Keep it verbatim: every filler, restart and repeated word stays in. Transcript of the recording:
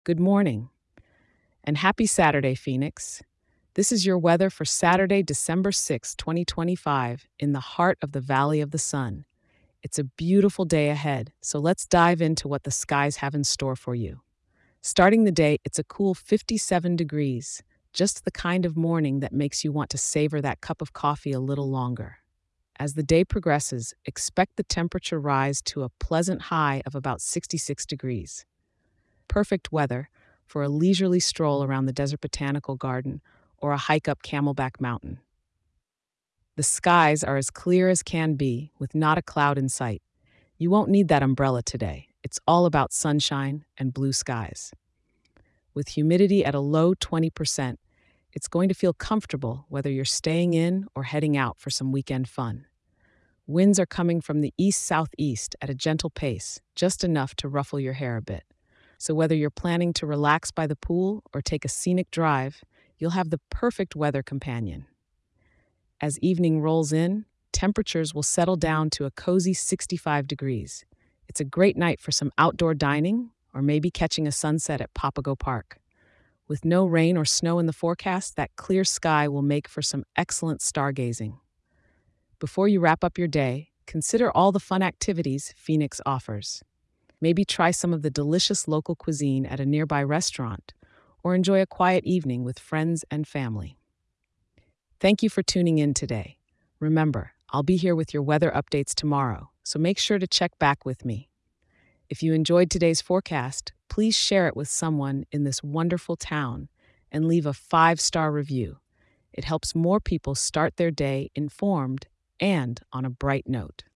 Good morning, and happy Saturday, Phoenix. This is your weather for Saturday, December sixth, twenty twenty-five, in the heart of the Valley of the Sun. It's a beautiful day ahead, so let's dive into what the skies have in store for you. Starting the day, it's a cool fifty-seven degrees, just the kind of morning that makes you want to savor that cup of coffee a little longer. As the day progresses, expect the temperature rise to a pleasant high of about sixty-six degrees. Perfect weather for a leisurely stroll around the Desert Botanical Garden or a hike up Camelback Mountain. The skies are as clear as can be, with not a cloud in sight. You won't need that umbrella today. It's all about sunshine and blue skies. With humidity at a low twenty percent, it's going to feel comfortable whether you're staying in or heading out for some weekend fun. Winds are coming from the east southeast at a gentle pace, just enough to ruffle your hair a bit. So, whether you're planning to relax by the pool or take a scenic drive, you'll have the perfect weather companion. As evening rolls in, temperatures will settle down to a cozy sixty-five degrees. It's a great night for some outdoor dining or maybe catching a sunset at Papago Park. With no rain or snow in the forecast, that clear sky will make for some excellent stargazing. Before you wrap up your day, consider all the fun activities Phoenix offers. Maybe try some of the delicious local cuisine at a nearby restaurant, or enjoy a quiet evening with friends and family. Thank you for tuning in today. Remember, I'll be here with your weather updates tomorrow, so make sure to check back with me. If you enjoyed today's forecast, please share it with someone in this wonderful town and leave a five-star review. It helps more people start their day informed and on a bright note.